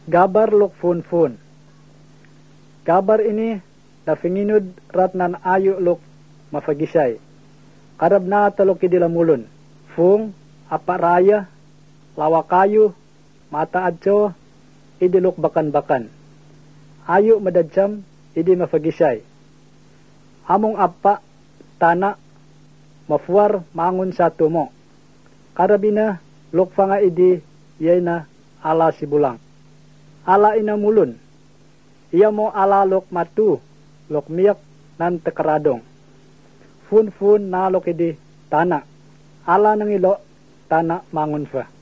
Gabar lok fun. Gabar ini nafinginod rat nan ayo lok mafagisay. Karab na talok idilamulon. Fung, aparaya, lawakayo, mata adso, idilok bakan-bakan. Ayo madadjam, idi mafagisay. Among apa, tana, mafuar, mangun sa tumo. Karabina, lok nga idi, yay na ala sibulang. Ala inamulon. Iya mo ala lok matu, lok miyak nan tekaradong. Fun na lok idi, tana. Ala nang ilo, tana mangun fa.